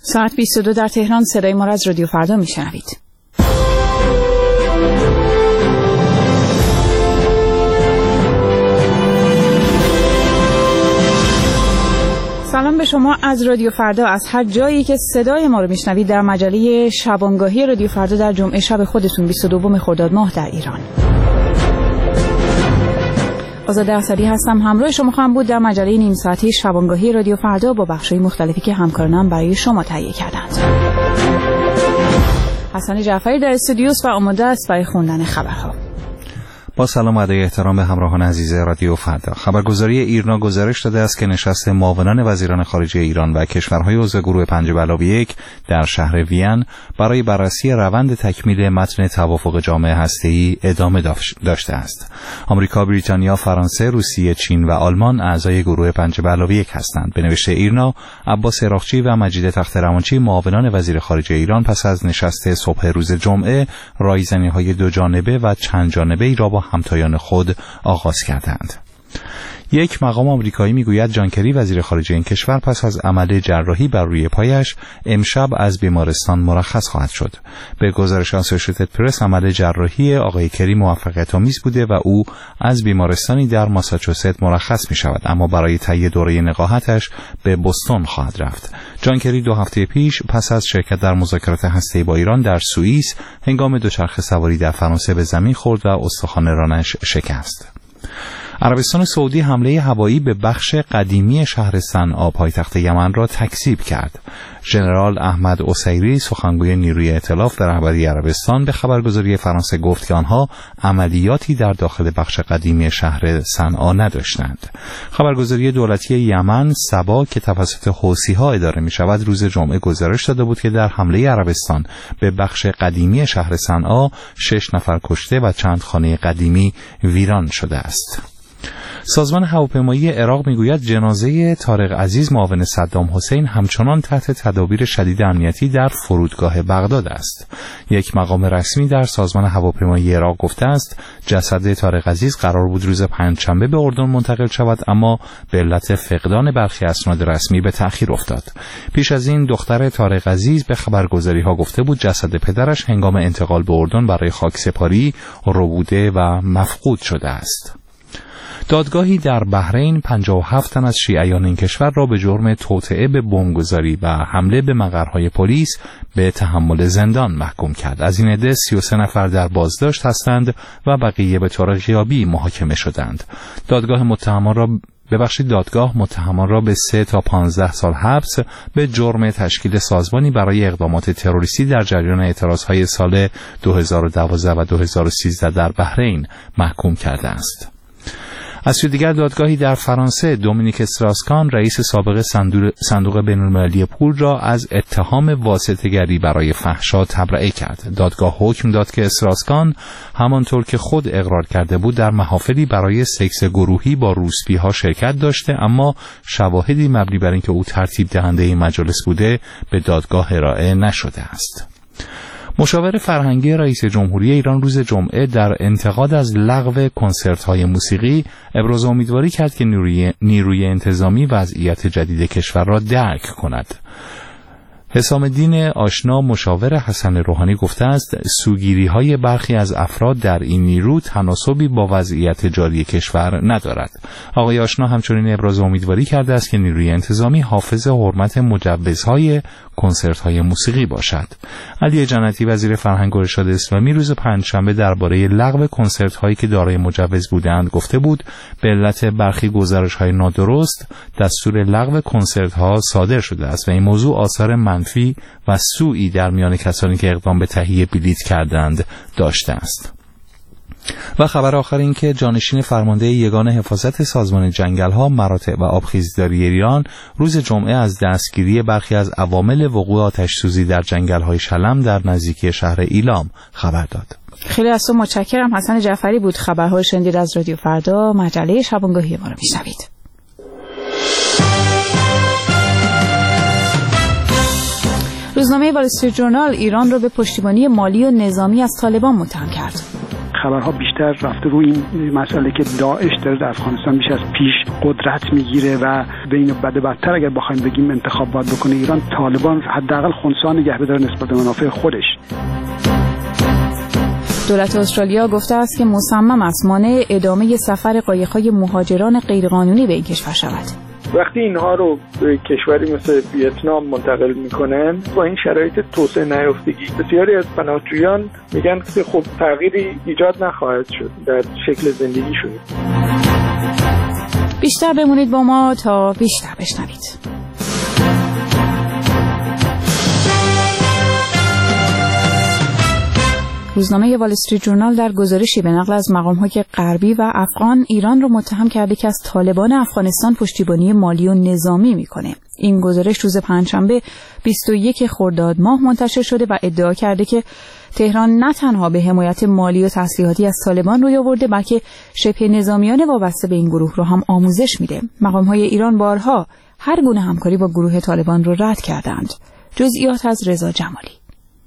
ساعت 22 در تهران. صدای ما را از رادیو فردا میشنوید. سلام به شما از رادیو فردا، از هر جایی که صدای ما رو میشنوید در مجله شبانگاهی رادیو فردا در جمعه شب خودتون 22 خرداد ماه در ایران. آزاده اصلی هستم، همراه شما خواهم بود در مجله نیم ساعتی شبانگاهی رادیو فردا با بخش‌های مختلفی که همکارانم برای شما تهیه کردند. حسن جعفری در استودیوست و آماده است برای خوندن خبرها. با سلام و ادای احترام به همراهان عزیز رادیو فردا. خبرگزاری ایرنا گزارش داده است که نشست معاونان وزیران خارجه ایران و کشورهای عضو گروه 5+1 در شهر وین برای بررسی روند تکمیل متن توافق جامع هسته‌ای ادامه داشته است. آمریکا، بریتانیا، فرانسه، روسیه، چین و آلمان اعضای گروه 5+1 هستند. به نوشته ایرنا، عباس عراقچی و مجید تخت‌رمانچی معاونان وزیر خارجه ایران پس از نشست صبح روز جمعه رایزنی‌های دو جانبه و چند جانبه‌ای را با همتایان خود آغاز کردند. یک مقام آمریکایی میگوید جان کری وزیر خارجه این کشور پس از عمل جراحی بر روی پایش امشب از بیمارستان مرخص خواهد شد. به گزارش آسوشیتد پرس عمل جراحی آقای کری موفقیت‌آمیز بوده و او از بیمارستانی در ماساچوست مرخص می شود، اما برای طی دوره نقاهتش به بوستون خواهد رفت. جان کری 2 هفته پیش پس از شرکت در مذاکرات هسته‌ای با ایران در سوئیس هنگام دوچرخه سواری در فرانسه به زمین خورد و استخوان رانش شکست. عربستان سعودی حمله هوایی به بخش قدیمی شهر صنعا پایتخت یمن را تکذیب کرد. ژنرال احمد عسیری سخنگوی نیروی ائتلاف به رهبری عربستان به خبرگزاری فرانسه گفت که آنها عملیاتی در داخل بخش قدیمی شهر صنعا نداشتند. خبرگزاری دولتی یمن سبا که توسط حوثی‌ها اداره می‌شود روز جمعه گزارش داده بود که در حمله عربستان به بخش قدیمی شهر صنعا 6 نفر کشته و چند خانه قدیمی ویران شده است. سازمان هواپیمایی عراق میگوید جنازه طارق عزیز معاون صدام حسین همچنان تحت تدابیر شدید امنیتی در فرودگاه بغداد است. یک مقام رسمی در سازمان هواپیمایی عراق گفته است جسد طارق عزیز قرار بود روز پنجشنبه به اردن منتقل شود، اما به علت فقدان برخی اسناد رسمی به تأخیر افتاد. پیش از این دختر طارق عزیز به خبرگزاری‌ها گفته بود جسد پدرش هنگام انتقال به اردن برای خاکسپاری ربوده و مفقود شده است. دادگاهی در بحرین 57 تن از شیعیان این کشور را به جرم توطئه به بمبگذاری و حمله به مقرهای پلیس به تحمل زندان محکوم کرد. از این عده 33 نفر در بازداشت هستند و بقیه به طور غیابی محاکمه شدند. دادگاه متهمان را به 3 تا 15 سال حبس به جرم تشکیل سازمانی برای اقدامات تروریستی در جریان اعتراضهای سال 2012 و 2013 در بحرین محکوم کرده است. از سوی دیگر دادگاهی در فرانسه دومینیک استراسکان رئیس سابق صندوق بین‌المللی پول را از اتهام واسطه‌گری برای فحشا تبرئه کرد. دادگاه حکم داد که استراسکان همانطور که خود اقرار کرده بود در محافلی برای سکس گروهی با روسپی‌ها شرکت داشته، اما شواهدی مبنی بر اینکه او ترتیب دهنده این مجالس بوده به دادگاه ارائه نشده است. مشاور فرهنگی رئیس جمهوری ایران روز جمعه در انتقاد از لغو کنسرت‌های موسیقی ابراز امیدواری کرد که نیروی انتظامی وضعیت جدید کشور را درک کند. حسام الدین آشنا مشاور حسن روحانی گفته است سوگیری‌های برخی از افراد در این نیرو تناسبی با وضعیت جاری کشور ندارد. آقای آشنا همچنین ابراز امیدواری کرده است که نیروی انتظامی حافظ حرمت مجوزهای کنسرت‌های موسیقی باشد. علی جنتی وزیر فرهنگ و ارشاد اسلامی روز پنجشنبه درباره لغو کنسرت‌هایی که دارای مجوز بودند گفته بود به علت برخی گزارش‌های نادرست دستور لغو کنسرت‌ها صادر شده است و این موضوع آثار منفی و سوئی در میان کسانی که اقدام به تهیه بلیط کردند داشته است. و خبر آخر این که جانشین فرمانده یگان حفاظت سازمان جنگل‌ها، مراتع و آبخیزداری ایران روز جمعه از دستگیری برخی از عوامل وقوع آتش‌سوزی در جنگل‌های شلم در نزدیکی شهر ایلام خبر داد. خیلی از تو متشکرم. حسن جعفری بود. خبرهای شنیدید از رادیو فردا، مجله شبانگاهی ما رو میشنوید. روزنامه وال استریت ژورنال ایران را به پشتیبانی مالی و نظامی از طالبان متهم کرد. خبرها بیشتر رفته روی این مسئله که داعش داره در افغانستان بیش از پیش قدرت میگیره و بین بد و بدتر اگر بخوایم بگیم انتخاب باید بکنه ایران، طالبان حداقل خنثی نگه بداره نسبت به منافع خودش. دولت استرالیا گفته است که مصمم است مانع ادامه سفر قایق‌های مهاجران غیرقانونی به این کشور شود. وقتی اینها رو به کشوری مثل ویتنام منتقل میکنن با این شرایط توسعه نیافتگی، بسیاری از پناهجویان میگن که خب تغییری ایجاد نخواهد شد در شکل زندگیشون. بیشتر بمونید با ما تا بیشتر بشنوید. روزنامه وال استریت جورنال در گزارشی به نقل از مقام‌های غربی و افغان ایران را متهم کرده که از طالبان افغانستان پشتیبانی مالی و نظامی میکنه. این گزارش روز پنجشنبه 21 خرداد ماه منتشر شده و ادعا کرده که تهران نه تنها به حمایت مالی و تسلیحاتی از طالبان روی آورده بلکه شبه نظامیان وابسته به این گروه رو هم آموزش میده. مقام‌های ایران بارها هر گونه همکاری با گروه طالبان رو رد کردند. جزئیات از رضا جمالی.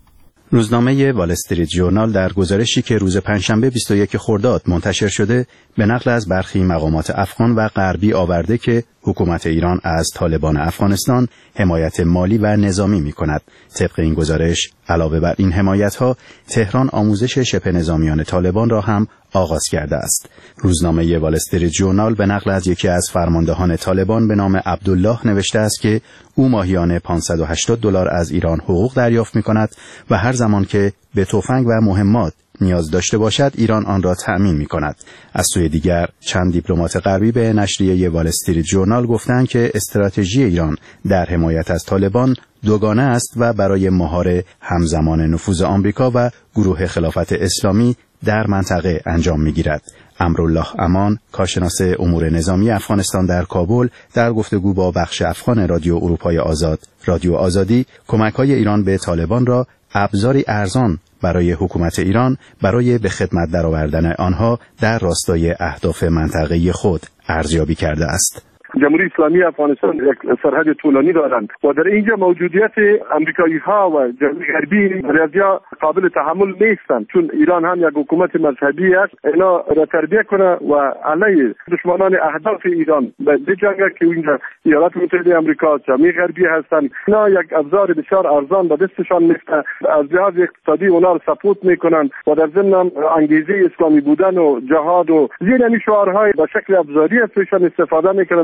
روزنامه وال استریت جورنال در گزارشی که روز پنجشنبه 21 خرداد منتشر شده به نقل از برخی مقامات افغان و غربی آورده که حکومت ایران از طالبان افغانستان حمایت مالی و نظامی می‌کند. طبق این گزارش علاوه بر این حمایت‌ها تهران آموزش شبه نظامیان طالبان را هم آغاز کرده است. روزنامه وال استریت جورنال به نقل از یکی از فرماندهان طالبان به نام عبدالله نوشته است که او ماهیانه $580 از ایران حقوق دریافت می‌کند و هر زمان که به تفنگ و مهمات نیاز داشته باشد ایران آن را تأمین می‌کند. از سوی دیگر چند دیپلمات غربی به نشریه وال استریت جورنال گفتند که استراتژی ایران در حمایت از طالبان دوگانه است و برای مهار همزمان نفوذ آمریکا و گروه خلافت اسلامی در منطقه انجام می‌گیرد. امرالله امان، کارشناس امور نظامی افغانستان در کابل، در گفتگو با بخش افغان رادیو اروپای آزاد، رادیو آزادی، کمک‌های ایران به طالبان را ابزاری ارزان برای حکومت ایران برای به خدمت درآوردن آنها در راستای اهداف منطقه‌ای خود ارزیابی کرده است. جمهوری اسلامی افغانستان یک سرحد طولانی دارند و در اینجا موجودیت امریکایی ها و جمهوری غربی رضیا قابل تحمل نیستند، چون ایران هم یک حکومت مذهبی است. اینا را تربیت کنه و علیه دشمنان اهداف ایران به جنگ که اینجا ایالات متحده آمریکا جمهوری غربی هستند، اینا یک ابزار بسیار ارزان به دستشان میفته، از لحاظ اقتصادی اونا را سپورت میکنند و در ضمن انگیزه اسلامی بودن و جهاد و زیر این شعارهای به شکل ابزاری ازشان استفاده میکنند.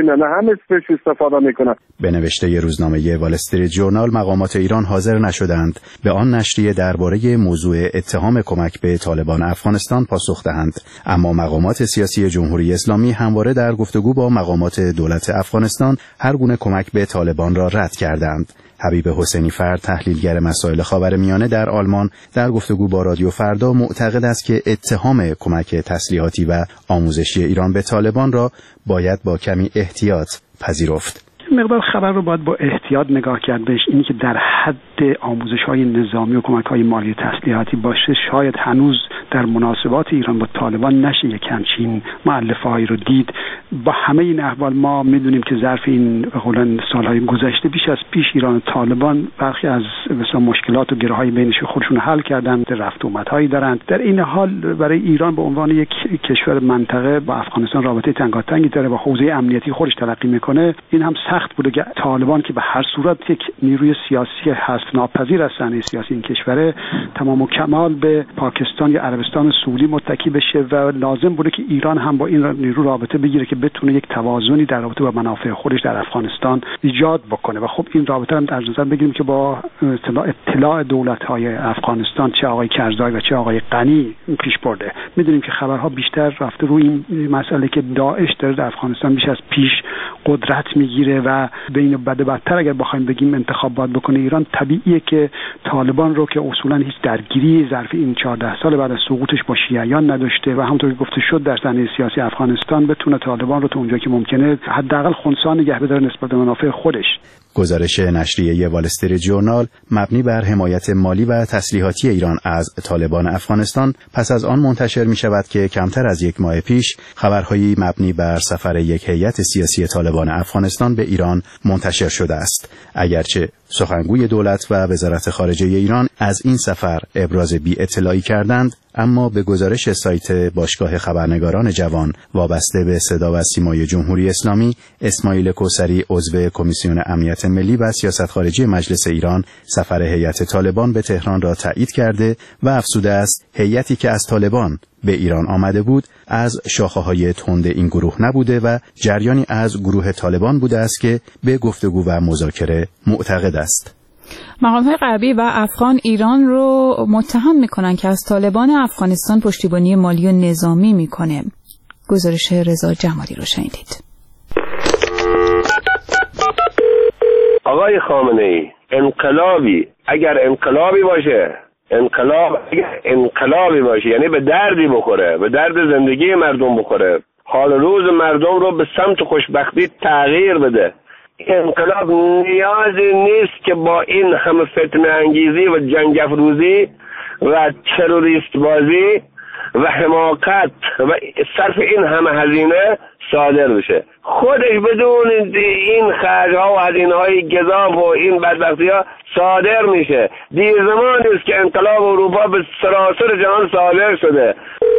به نوشته روزنامه وال استریت جورنال مقامات ایران حاضر نشدند به آن نشریه درباره موضوع اتهام کمک به طالبان افغانستان پاسخ دهند، اما مقامات سیاسی جمهوری اسلامی همواره در گفتگو با مقامات دولت افغانستان هر گونه کمک به طالبان را رد کردند. حبیب حسینی فرد، تحلیلگر مسائل خاورمیانه در آلمان، در گفتگو با رادیو فردا معتقد است که اتهام کمک تسلیحاتی و آموزشی ایران به طالبان را باید با کمی احتیاط پذیرفت. مقدار خبر رو باید با احتیاط نگاه کرد بهش. اینی که در حد آموزش‌های نظامی و کمک‌های مالی تسلیحاتی باشه، شاید هنوز در مناسبات ایران با طالبان نشه یک همچین مؤلفه‌هایی رو دید. با همه این احوال ما می‌دونیم که ظرف این قولن سال‌های گذشته بیش از پیش ایران و طالبان برخی از مثلا مشکلات و گره‌های بینش خودشون حل کردن، رفت و آمدهایی دارند. در این حال برای ایران به عنوان یک کشور منطقه با افغانستان رابطه تنگاتنگی داره و حوزه امنیتی خودش تلقی می‌کنه. این هم سخت بوده که طالبان که به هر صورت یک نیروی سیاسی حذف ناپذیر از صحنه سیاسی این کشور تمام و کمال به پاکستان یا عربستان سعودی متکی بشه و لازم بوده که ایران هم با این نیرو رابطه بگیره که بتونه یک توازنی در رابطه با منافع خودش در افغانستان ایجاد بکنه. و خب این رابطه هم در نظر بگیریم که با اطلاع دولت‌های افغانستان، چه آقای کرزای و چه آقای غنی پیش برده. می‌دونیم که خبرها بیشتر رفته روی این مسئله که داعش داره در افغانستان بیش از پیش قدرت میگیره و بین بد و بدتر اگر بخوایم بگیم انتخاب باید بکنه ایران، طبیعیه که طالبان رو که اصولا هیچ درگیری ظرف این 14 سال بعد از سقوطش با شیعیان نداشته و همونطور که گفته شد در صحنه سیاسی افغانستان بتونه طالبان رو تا اونجا که ممکنه حداقل خنثی نگه بداره نسبت به منافع خودش. گزارش نشریه وال استریت جورنال مبنی بر حمایت مالی و تسلیحاتی ایران از طالبان افغانستان پس از آن منتشر می شود که کمتر از یک ماه پیش خبرهایی مبنی بر سفر یک هیئت سیاسی طالبان افغانستان به ایران منتشر شده است. اگرچه سخنگوی دولت و وزارت خارجه ایران از این سفر ابراز بی‌اطلاعی کردند، اما به گزارش سایت باشگاه خبرنگاران جوان وابسته به صدا و سیمای جمهوری اسلامی، اسماعیل کوثری عضو کمیسیون امنیت ملی و سیاست خارجی مجلس ایران سفر هیئت طالبان به تهران را تایید کرده و افزوده است هیئتی که از طالبان به ایران آمده بود از شاخه‌های تند این گروه نبوده و جریانی از گروه طالبان بوده است که به گفتگو و مذاکره معتقد است. مقام‌های غربی و افغان ایران رو متهم می‌کنن که از طالبان افغانستان پشتیبانی مالی و نظامی می‌کنه. گزارش رضا جمالی رو شنیدید. آقای خامنه‌ای، انقلابی اگر انقلابی باشه یعنی به دردی بخوره، به درد زندگی مردم بخوره، حال روز مردم رو به سمت خوشبختی تغییر بده. انقلاب نیازی نیست که با این همه فتنه انگیزی و جنگ افروزی و تروریست بازی و حماقت و صرف این همه هزینه صادر بشه. خودش بدون این خرج‌ها و هزینه‌های گزاف و این بدبختی‌ها صادر میشه. دیر زمانی است که انقلاب اروپا به سراسر جهان صادر شده.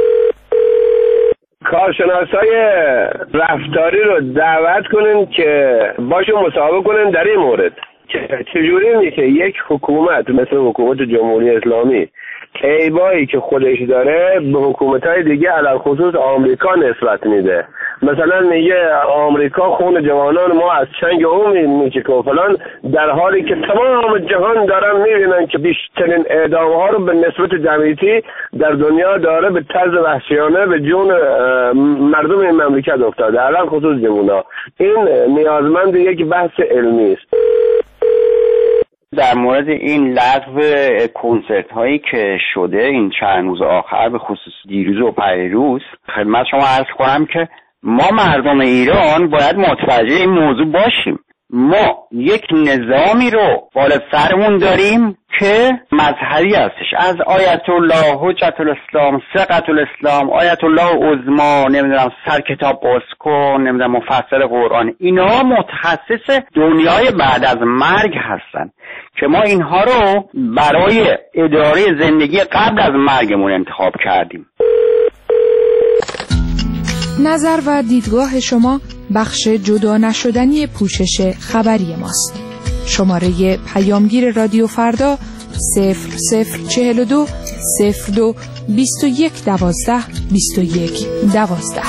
کارشناسای رفتاری رو دعوت کنین که باشون مصاحبه کنین در این مورد که چجوری میشه یک حکومت مثل حکومت جمهوری اسلامی عیبایی که خودش داره به حکومت‌های دیگه علل خصوص آمریکا نسبت میده. مثلا میگه آمریکا خون جوانان ما از چنگ اون میچکه و فلان، در حالی که تمام جهان دارن میبینن که بیشترین اعدام‌ها رو به نسبت جمعیتی در دنیا داره به طرز وحشیانه به جون مردم این مملکت افتاده، علل خصوص جوونا. این نیازمند یک بحث علمی است. در مورد این لغو کنسرت هایی که شده این چند روز آخر، به خصوص دیروز و پریروز، خدمت شما عرض کنم که ما مردم ایران باید متوجه این موضوع باشیم. ما یک نظامی رو بالا سرمون داریم که مذهبی هستش، از آیت الله، حجت الاسلام، ثقة الاسلام، آیت الله عظما، نمیدونم سر کتاب باز کن، نمیدونم مفسر قرآن، اینا متخصص دنیای بعد از مرگ هستن که ما اینها رو برای اداره زندگی قبل از مرگمون انتخاب کردیم. نظر و دیدگاه شما بخش جدا نشدنی پوشش خبری ماست. شماره پیامگیر رادیو فردا 0042 02 21 12 21 12.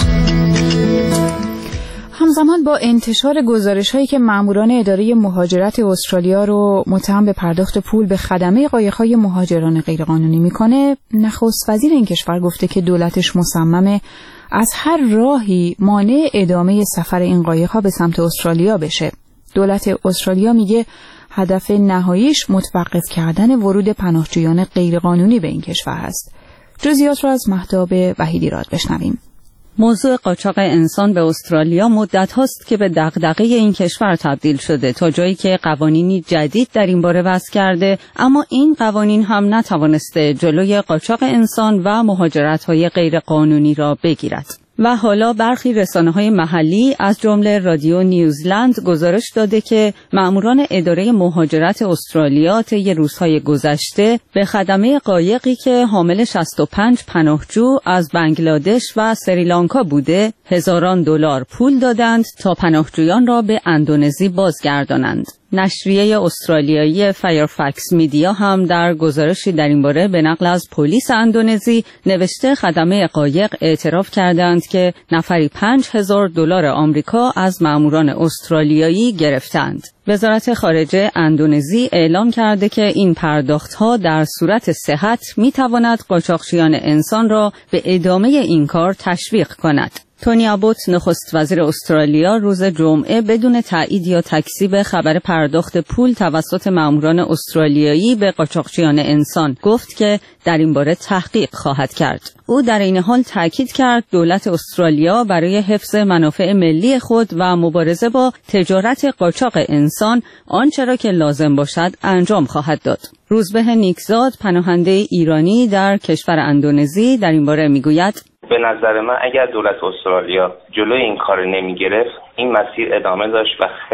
همزمان با انتشار گزارش‌هایی که ماموران اداره مهاجرت استرالیا رو متهم به پرداخت پول به خدمه قایق‌های مهاجران غیرقانونی میکنه، نخست وزیر این کشور گفته که دولتش مصممه از هر راهی مانع ادامه سفر این قایق‌ها به سمت استرالیا بشه. دولت استرالیا میگه هدف نهاییش متوقف کردن ورود پناهجویان غیرقانونی به این کشور است. جزئیات رو از مهتاب وحیدی راد بشنویم. موضوع قاچاق انسان به استرالیا مدت هاست که به دغدغه این کشور تبدیل شده، تا جایی که قوانینی جدید در این باره وضع کرده، اما این قوانین هم نتوانسته جلوی قاچاق انسان و مهاجرت‌های غیر قانونی را بگیرد. و حالا برخی رسانه‌های محلی از جمله رادیو نیوزلند گزارش داده که مأموران اداره مهاجرت استرالیا طی روزهای گذشته به خدمه قایقی که حامل 65 پناهجو از بنگلادش و سریلانکا بوده هزاران دلار پول دادند تا پناهجویان را به اندونزی بازگردانند. نشریه استرالیایی فایرفکس میدیا هم در گزارشی در این باره به نقل از پلیس اندونزی نوشته خدمه قایق اعتراف کردند که نفری 5000 دلار آمریکا از ماموران استرالیایی گرفتند. وزارت خارجه اندونزی اعلام کرده که این پرداخت‌ها در صورت صحت می‌تواند قاچاقچیان انسان را به ادامه این کار تشویق کند. تونی ابوت نخست وزیر استرالیا روز جمعه بدون تایید یا تکذیب خبر پرداخت پول توسط ماموران استرالیایی به قاچاقچیان انسان گفت که در این باره تحقیق خواهد کرد. او در این حال تاکید کرد دولت استرالیا برای حفظ منافع ملی خود و مبارزه با تجارت قاچاق انسان آنچه را که لازم باشد انجام خواهد داد. روزبه نیکزاد پناهنده ایرانی در کشور اندونزی در این باره میگوید به نظر من اگر دولت استرالیا جلوی این کار نمی گرفت این مسیر ادامه داشت و خیلی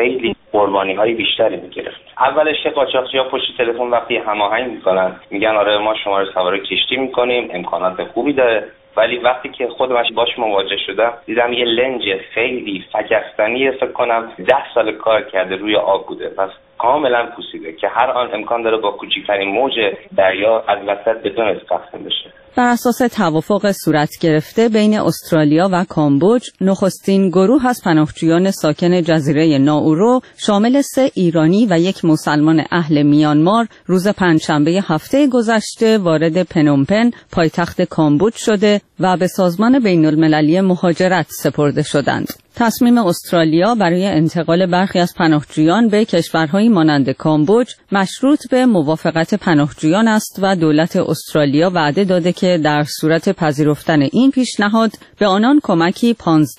قربانی‌های بیشتری می‌گرفت. اولش که قاچاقچی‌ها پشت تلفن وقتی هماهنگ می‌کنن میگن آره ما شما رو سوار کشتی می‌کنیم، امکانات خوبی داره، ولی وقتی که خودم باش مواجه شدم دیدم یه لنج خیلی فکستنی، فکر کنم 10 سال کار کرده روی آب بوده، پس کاملا پوسیده که هر آن امکان داره با کوچکترین موج دریا از وسط به دون اسقاط بشه. بر اساس توافق صورت گرفته بین استرالیا و کامبوج، نخستین گروه از پناهجویان ساکن جزیره ناورو شامل 3 ایرانی و 1 مسلمان اهل میانمار روز پنجشنبه هفته گذشته وارد پنومپن پایتخت کامبوج شده و به سازمان بین‌المللی مهاجرت سپرده شدند. تصمیم استرالیا برای انتقال برخی از پناهجویان به کشورهایی مانند کامبوج مشروط به موافقت پناهجویان است و دولت استرالیا وعده داده که در صورت پذیرفتن این پیشنهاد به آنان کمکی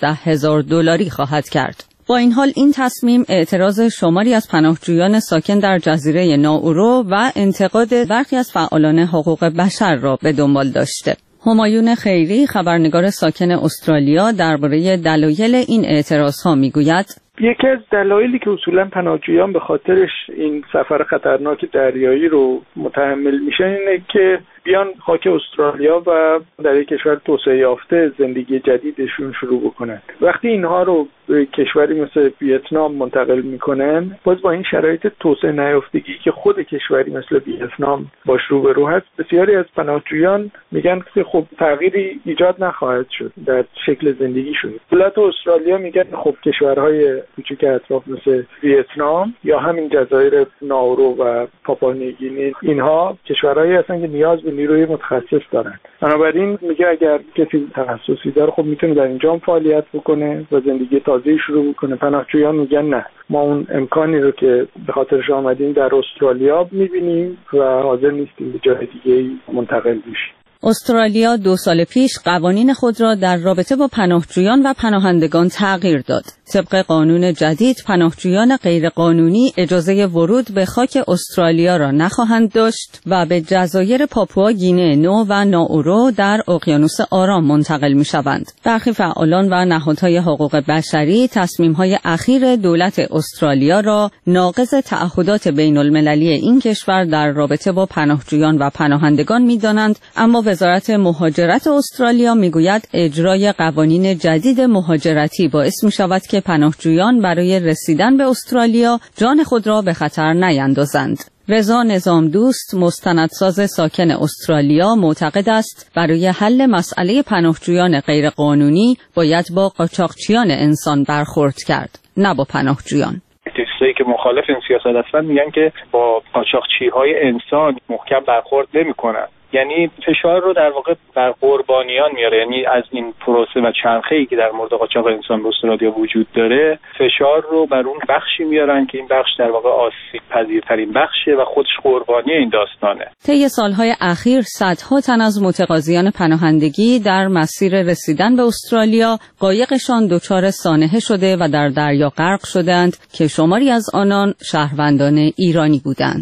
$15,000 خواهد کرد. با این حال این تصمیم اعتراض شماری از پناهجویان ساکن در جزیره ناورو و انتقاد برخی از فعالان حقوق بشر را به دنبال داشته. همایون خیری، خبرنگار ساکن استرالیا، درباره دلایل این اعتراضها میگوید: یکی از دلایلی که اصولا پناهجویان به خاطرش این سفر خطرناک دریایی رو متحمل میشن اینه که بیان خاک استرالیا و در یک کشور توسعه یافته زندگی جدیدشون شروع بکنن. وقتی اینها رو به کشوری مثل ویتنام منتقل میکنن، باز با این شرایط توسعه نیافتگی که خود کشوری مثل ویتنام باش روبرو هست، بسیاری از پناهجویان میگن که خب تغییری ایجاد نخواهد شد در شکل زندگیشون. دولت استرالیا میگن خب کشورهای کوچیک اطراف مثل ویتنام یا همین جزایر ناورو و پاپوانیوگینی، اینها کشورهایی هستن که نیاز به نیروی متخصص دارن. بنابراین میگه اگر کسی تخصصی داره خب میتونه در اینجا هم فعالیت بکنه و زندگی تازه‌ای شروع بکنه. پناهجویان میگن نه، ما اون امکانی رو که به خاطرش آمدیم در استرالیا میبینیم و حاضر نیستیم به جای دیگه‌ای منتقل بشیم. استرالیا 2 سال پیش قوانین خود را در رابطه با پناهجویان و پناهندگان تغییر داد. طبق قانون جدید، پناهجویان غیرقانونی اجازه ورود به خاک استرالیا را نخواهند داشت و به جزایر پاپوا گینه نو و ناورو در اقیانوس آرام منتقل می‌شوند. برخی فعالان و نهادهای حقوق بشری تصمیم‌های اخیر دولت استرالیا را ناقض تعهدات بین‌المللی این کشور در رابطه با پناهجویان و پناهندگان می‌دانند، اما وزارت مهاجرت استرالیا میگوید اجرای قوانین جدید مهاجرتی باعث می‌شود که پناهجویان برای رسیدن به استرالیا جان خود را به خطر نیندازند. رضا نظام دوست، مستندساز ساکن استرالیا، معتقد است برای حل مسئله پناهجویان غیرقانونی باید با قاچاقچیان انسان برخورد کرد، نه با پناهجویان. کسایی که مخالف این سیاست هستن میگن که با قاچاقچی‌های انسان محکم برخورد نمی‌کنن. یعنی فشار رو در واقع بر قربانیان میاره، یعنی از این پروسه و چرخه‌ای که در مورد قاچاق انسان به استرالیا وجود داره فشار رو بر اون بخشی میارن که این بخش در واقع آسیب پذیرترین بخشه و خودش قربانی این داستانه. طی سالهای اخیر صدها تن از متقاضیان پناهندگی در مسیر رسیدن به استرالیا قایقشان دچار سانحه شده و در دریا غرق شدند که شماری از آنان شهروندان ایرانی بودند.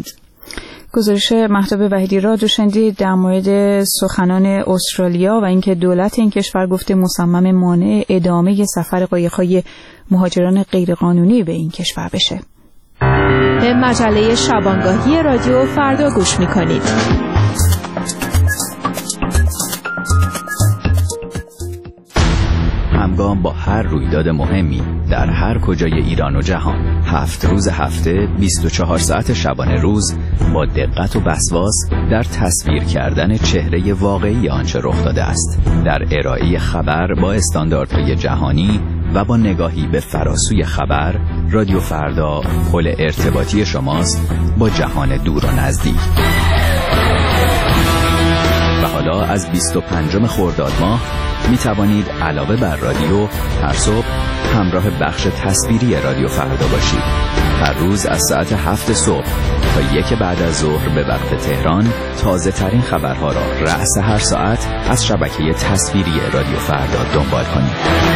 گزارش مهتاب وحیدی را شنیدید در مورد سخنان استرالیا و اینکه دولت این کشور گفته مصمم مانع ادامه سفر قایق‌های مهاجران غیرقانونی به این کشور بشه. به مجله شبانگاهی رادیو فردا گوش می‌کنید. همگام با هر رویداد مهمی در هر کجای ایران و جهان، 7 روز هفته 24 ساعت شبانه روز با دقت و وسواس در تصویر کردن چهره واقعی آنچه رخ داده است، در ارائه خبر با استانداردهای جهانی و با نگاهی به فراسوی خبر، رادیو فردا پل ارتباطی شماست با جهان دور و نزدیک. و حالا از 25 خرداد ماه می توانید علاوه بر رادیو هر صبح همراه بخش تصویری رادیو فردا باشید. هر روز از ساعت 7 صبح تا 1 بعد از ظهر به وقت تهران تازه ترین خبرها را رأس هر ساعت از شبکه تصویری رادیو فردا دنبال کنید.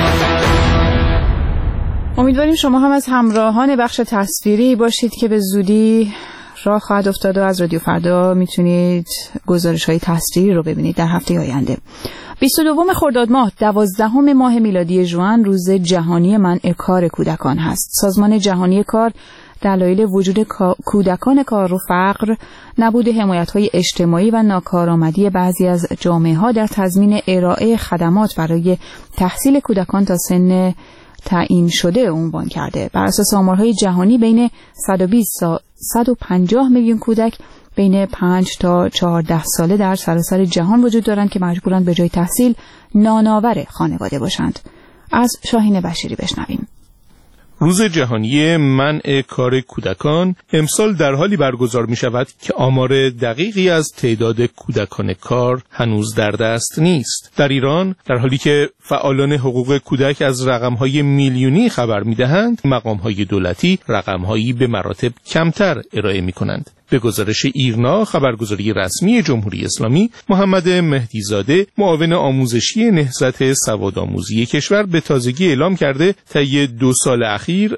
امیدواریم شما هم از همراهان بخش تصویری باشید که به زودی راه خواهد افتاد و از رادیو فردا میتونید گزارش‌های تصویری رو ببینید در هفته آینده. 22 خرداد ماه 12 ماه میلادی ژوئن روز جهانی منع کار کودکان هست. سازمان جهانی کار دلایل وجود کودکان کار و فقر، نبود حمایت‌های اجتماعی و ناکارآمدی بعضی از جامعه‌ها در تضمین ارائه خدمات برای تحصیل کودکان تا سن تعیین شده عنوان کرده. بر اساس آمارهای جهانی بین 120 تا 150 میلیون کودک بین 5 تا 14 ساله در سراسر جهان وجود دارند که مجبورند به جای تحصیل نانآور خانواده باشند. از شاهین بشیری بشنویم. روز جهانی منع کار کودکان امسال در حالی برگزار می شود که آمار دقیقی از تعداد کودکان کار هنوز در دست نیست. در ایران در حالی که فعالان حقوق کودک از رقم‌های میلیونی خبر می‌دهند، مقام‌های دولتی رقم‌هایی به مراتب کمتر ارائه می‌کنند. به گزارش ایرنا، خبرگزاری رسمی جمهوری اسلامی، محمد مهدیزاده، معاون آموزشی نهضت سوادآموزی کشور به تازگی اعلام کرده طی 2 سال اخیر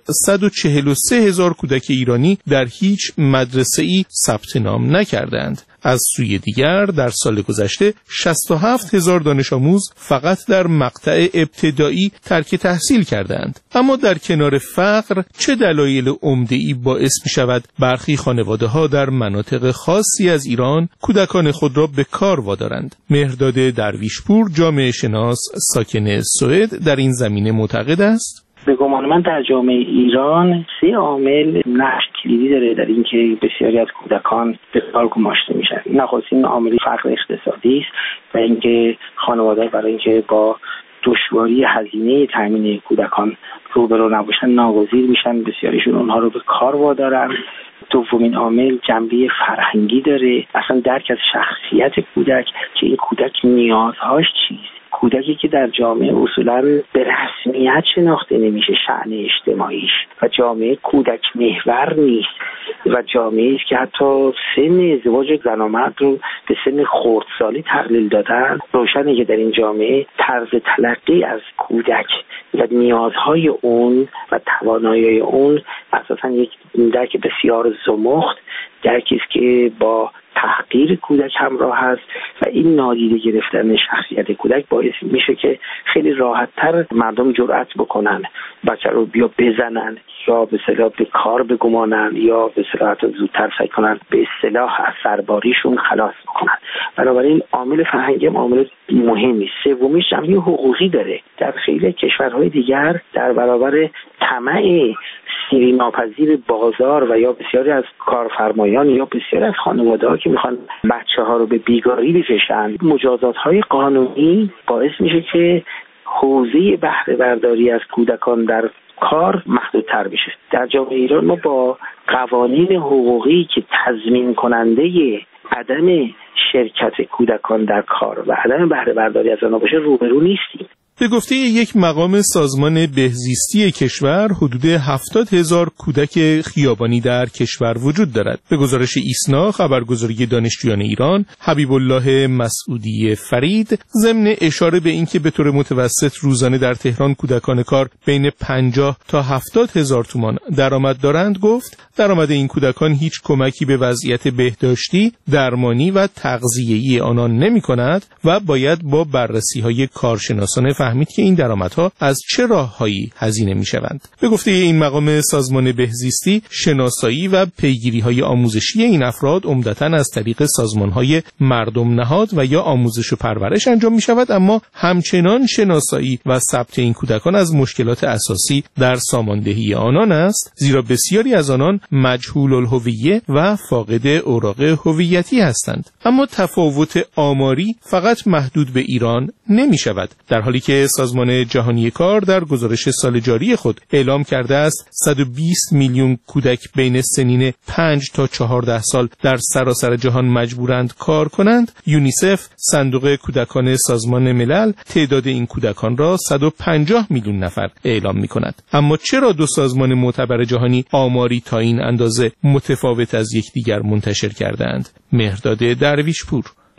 143,000 کودک ایرانی در هیچ مدرسه‌ای ثبت نام نکردند. از سوی دیگر در سال گذشته 67,000 دانش آموز فقط در مقطع ابتدایی ترک تحصیل کردند. اما در کنار فقر چه دلایل عمده‌ای باعث می شود برخی خانواده‌ها در مناطق خاصی از ایران کودکان خود را به کار وادارند؟ مهرداد درویشپور، جامعه شناس ساکن سوئد، در این زمینه معتقد است: به گمان من در جامعه ایران 3 عامل نقش کلیدی داره در اینکه بسیاری از کودکان به کار گماشته میشن. نخستین عامل فقر اقتصادی است و اینکه خانواده‌ها برای اینکه با دشواری هزینه تامین کودکان روبرو نباشن ناگزیر میشن بسیاریشون اونها رو به کار وادارن. دومین عامل جنبه فرهنگی داره، اصلا درک از شخصیت کودک که این کودک نیازهاش چیست. کودکی که در جامعه اصولاً به رسمیت شناخته نمیشه شأن اجتماعیش و جامعه کودک محور نیست و جامعه‌ای است که حتی سن ازدواج زن و مرد رو به سن خردسالی تقلیل دادن. روشنه که در این جامعه طرز تلقی از کودک و نیازهای اون و توانایی اون اساساً یک درک بسیار زمخت، درکی است که با تحقیر کودک همراه هست و این نادیده گرفتن شخصیت کودک باعث میشه که خیلی راحت‌تر مردم جرأت بکنن بچه رو بیا بزنن یا به اصطلاح به کار بگمانن یا به اصطلاح حتی زودتر سعی کنن به اصطلاح از سرباریشون خلاص بکنن. بنابراین عامل فرهنگی هم عامل مهمی. سومیش جنبه حقوقی داره. در خیلی کشورهای دیگر در برابر طمع سیری ناپذیر بازار و یا بسیاری از کارفرمایان یا بسیاری از خانواده‌ها که میخوان بچه‌ها رو به بیگاری بکشن، مجازات‌های قانونی باعث میشه که حوزه بهره برداری از کودکان در کار محدودتر بشه. در جامعه ایران ما با قوانین حقوقی که تضمین کننده عدم شرکت کودکان در کار و عدم بهره برداری از آنها باشه روبرو نیستیم. به گفته یک مقام سازمان بهزیستی کشور، حدود 70,000 کودک خیابانی در کشور وجود دارد. به گزارش ایسنا، خبرگزاری دانشجویان ایران، حبیب الله مسعودی فرید، ضمن اشاره به اینکه به طور متوسط روزانه در تهران کودکان کار بین 50 تا 70,000 تومان درآمد دارند، گفت درآمد این کودکان هیچ کمکی به وضعیت بهداشتی، درمانی و تغذیه‌ای آنان نمی‌کند و باید با بررسی‌های کارشناسانه فهمید که این درآمدها از چه راه‌هایی هزینه می‌شوند. به گفته این مقام سازمان بهزیستی، شناسایی و پیگیری‌های آموزشی این افراد عمدتاً از طریق سازمان‌های مردم نهاد و یا آموزش و پرورش انجام می‌شود، اما همچنان شناسایی و ثبت این کودکان از مشکلات اساسی در ساماندهی آنان است، زیرا بسیاری از آنان مجهول الهویه و فاقد اوراق هویتی هستند. اما تفاوت آماری فقط محدود به ایران نمی‌شود، در حالی که سازمان جهانی کار در گزارش سال جاری خود اعلام کرده است 120 میلیون کودک بین سنین 5 تا 14 سال در سراسر جهان مجبورند کار کنند. یونیسف، صندوق کودکان سازمان ملل، تعداد این کودکان را 150 میلیون نفر اعلام می‌کند. اما چرا دو سازمان معتبر جهانی آماری تا این اندازه متفاوت از یکدیگر منتشر کردند؟ مهرداد درویشپور: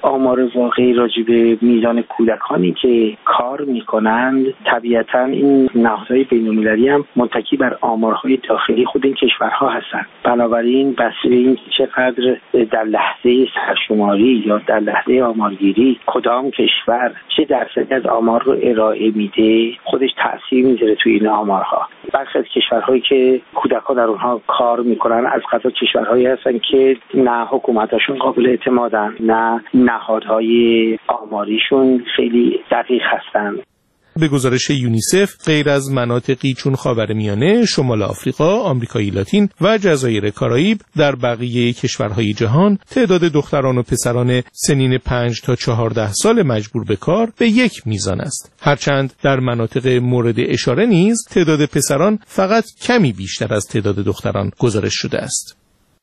آمار واقعی راجع به میزان کودکانی که کار میکنند، طبیعتا این نهادهای بین‌المللی هم متکی بر آمارهای داخلی خود این کشورها هستند. بنابراین بسته به این چقدر در لحظه سرشماری یا در لحظه آمارگیری کدام کشور چه درصدی از آمار رو ارائه میده، خودش تأثیر میذاره توی این آمارها. برخی از کشورهایی که کودکان در اونها کار میکنن از قضا کشورهایی هستن که نه حکومتاشون قابل اعتمادن، نه نهادهای آماریشون خیلی دقیق هستن. به گزارش یونیسف غیر از مناطقی چون خاورمیانه، شمال آفریقا، آمریکای لاتین و جزایر کارائیب، در بقیه کشورهای جهان تعداد دختران و پسران سنین 5 تا 14 سال مجبور به کار به یک میزان است. هرچند در مناطق مورد اشاره نیز تعداد پسران فقط کمی بیشتر از تعداد دختران گزارش شده است.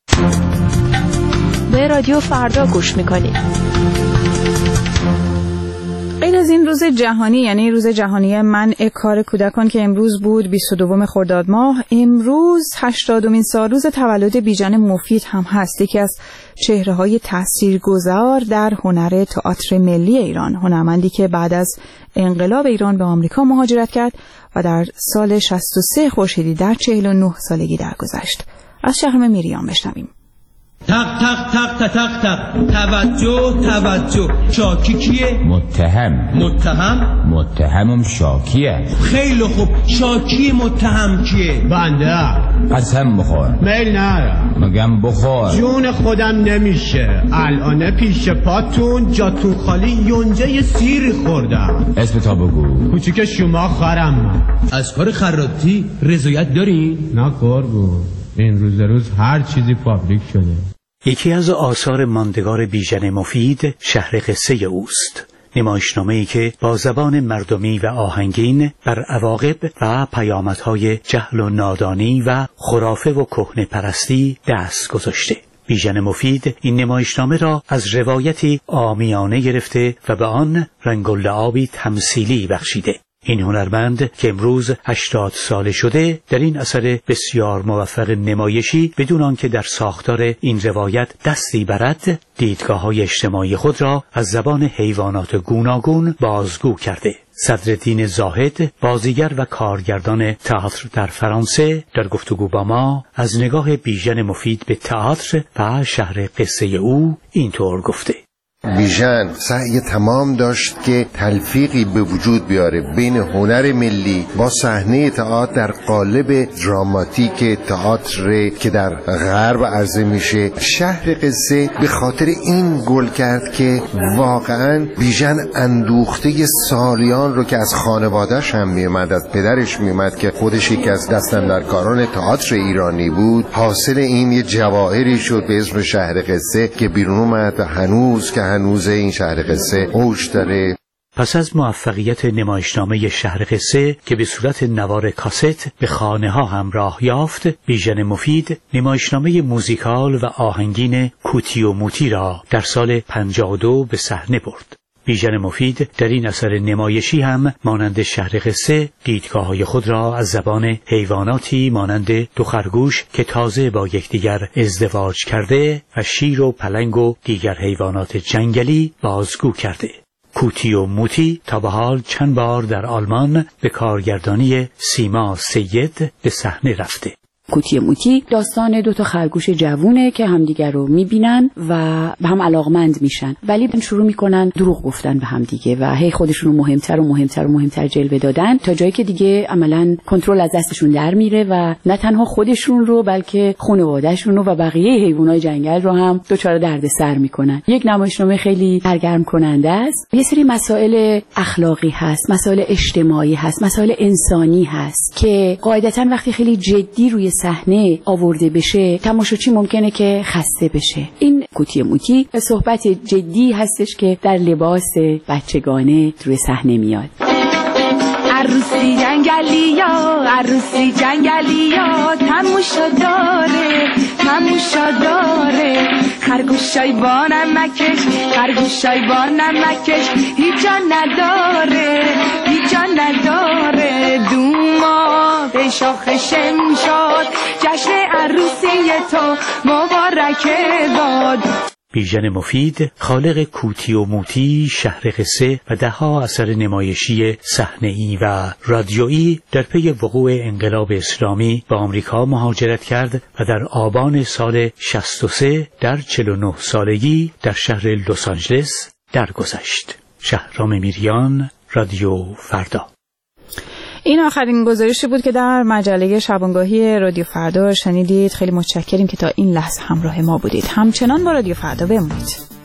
به رادیو فردا گوش میکنید. غیر از این روز جهانی، یعنی روز جهانی منع کار کودکان که امروز بود 22 خرداد ماه، امروز 80مین سالروز تولد بیژن مفید هم هست، یکی از چهره‌های تاثیرگذار در هنر تئاتر ملی ایران، هنرمندی که بعد از انقلاب ایران به آمریکا مهاجرت کرد و در سال 63 خورشیدی در 49 سالگی درگذشت. از شهرام میریان بشنویم. تق تق تق تق تق تق توجه شاکی کیه؟ متهمم شاکیه. خیلی خوب، شاکی متهم کیه؟ بنده. قسم بخور. میل نره. مگم بخور. جون خودم نمیشه، الان پیش پاتون جاتون خالی یونجه سیری خوردم. اسم تا بگو. کوچیک شما خرم. از کار خراطی رضایت داری؟ نه قربون، این روز هر چیزی پابلیک شده. یکی از آثار ماندگار بیژن مفید شهر قصه اوست، نمایشنامه‌ای که با زبان مردمی و آهنگین بر عواقب و پیامدهای جهل و نادانی و خرافه و کهنه پرستی دست گذاشته. بیژن مفید این نمایشنامه را از روایتی عامیانه گرفته و به آن رنگ و لعابی تمثیلی بخشیده. این هنرمند که امروز 80 ساله شده، در این اثر بسیار موفق نمایشی بدون آنکه در ساختار این روایت دستی برد، دیدگاه‌های اجتماعی خود را از زبان حیوانات گوناگون بازگو کرده. صدرالدین زاهد، بازیگر و کارگردان تئاتر در فرانسه، در گفتگو با ما از نگاه بیژن مفید به تئاتر و شهر قصه او اینطور گفته: بیژن سعی تمام داشت که تلفیقی به وجود بیاره بین هنر ملی با صحنه تئاتر در قالب دراماتیک تئاتر که در غرب عرضه میشه. شهر قصه به خاطر این گل کرد که واقعا بیژن اندوخته سالیان رو که از خانواده‌اش هم میومد، از پدرش میومد که خودش یکی از دستاندرکاران تئاتر ایرانی بود، حاصل این یه جواهری شد به اسم شهر قصه که بیرون اومد و هنوز این شهر قصه اوج داره. پس از موفقیت نمایشنامه شهر قصه که به صورت نوار کاست به خانه ها هم راه یافت، بیژن مفید نمایشنامه موزیکال و آهنگین کوتی و موتی را در سال 52 به صحنه برد. بیژن مفید در این اثر نمایشی هم مانند شهر قصه دیدگاه‌های خود را از زبان حیواناتی مانند دو خرگوش که تازه با یکدیگر ازدواج کرده و شیر و پلنگ و دیگر حیوانات جنگلی بازگو کرده. کوتی و موتی تا به حال چند بار در آلمان به کارگردانی سیما سید به صحنه رفته. کوتی موتی داستان دو تا خرگوش جوونه که همدیگر رو میبینن و به هم علاقمند میشن، ولی شروع میکنن دروغ گفتن به هم دیگه و هی خودشون رو مهمتر جلوه دادن تا جایی که دیگه عملاً کنترل از دستشون در میره و نه تنها خودشون رو بلکه خانواده‌شون رو و بقیه حیوانات جنگل رو هم دچار دردسر میکنن. یک نمایشنامه خیلی سرگرم کننده است. یه سری مسائل اخلاقی هست، مسائل اجتماعی هست، مسائل انسانی هست که قاعدتاً وقتی خیلی جدی روی صحنه آورده بشه تماشاچی ممکنه که خسته بشه. این کوتی موتی صحبت جدی هستش که در لباس بچگانه روی صحنه میاد. عروسی جنگلیا تموشا داره خرگوشای با نمکش هیچ جا نداره دوما به شاخشم شد جشن عروسی تو مبارک باد. بیژن مفید، خالق کوتی و موتی، شهر قصه و دهها اثر نمایشی صحنه‌ای و رادیویی در پی وقوع انقلاب اسلامی به آمریکا مهاجرت کرد و در آبان سال 63 در 49 سالگی در شهر لس آنجلس درگذشت. شهرام میریان، رادیو فردا. این آخرین گزارشی بود که در مجله شبانگاهی رادیو فردا شنیدید. خیلی متشکریم که تا این لحظه همراه ما بودید. همچنان با رادیو فردا بمونید.